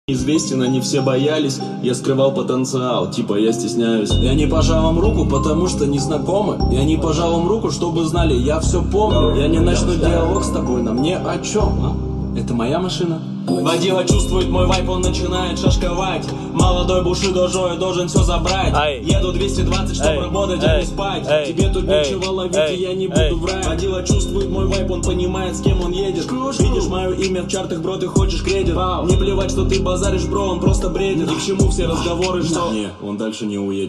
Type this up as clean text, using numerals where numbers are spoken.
Известен, они все боялись, я скрывал потенциал, типа я стесняюсь. Я не пожал вам руку, потому что не знакомы. Я не пожал вам руку, чтобы знали, я все помню. Я не начну диалог с тобой, на мне о чем? Это моя машина? Водила чувствует мой вайп, он начинает шашковать. Молодой Бушидо Жой должен все забрать. Еду 220, чтобы работать, а не спать. Тебе тут нечего ловить, и я не буду врать. Водила чувствует мой вайп, он понимает, с кем он едет. Видишь мое имя в чартах, бро, ты хочешь кредит. Не плевать, что ты базаришь, бро, он просто бредит. Ни к чему все разговоры, что... Не, он дальше не уедет.